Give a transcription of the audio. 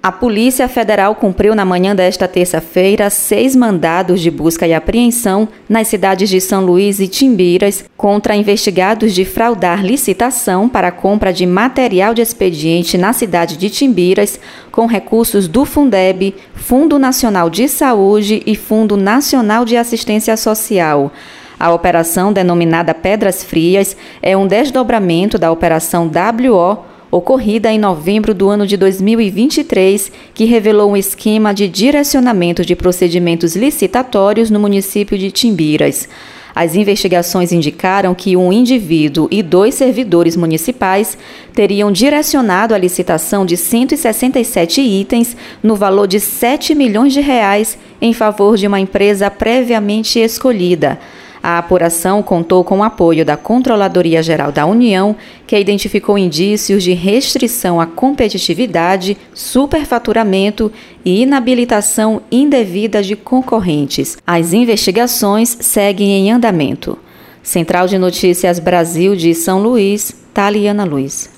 A Polícia Federal cumpriu na manhã desta terça-feira 6 mandados de busca e apreensão nas cidades de São Luís e Timbiras contra investigados de fraudar licitação para a compra de material de expediente na cidade de Timbiras com recursos do Fundeb, Fundo Nacional de Saúde e Fundo Nacional de Assistência Social. A operação, denominada Pedras Frias, é um desdobramento da Operação WO, ocorrida em novembro do ano de 2023, que revelou um esquema de direcionamento de procedimentos licitatórios no município de Timbiras. As investigações indicaram que um indivíduo e 2 servidores municipais teriam direcionado a licitação de 167 itens no valor de R$ 7 milhões em favor de uma empresa previamente escolhida. A apuração contou com o apoio da Controladoria Geral da União, que identificou indícios de restrição à competitividade, superfaturamento e inabilitação indevida de concorrentes. As investigações seguem em andamento. Central de Notícias Brasil de São Luís, Taliana Luiz.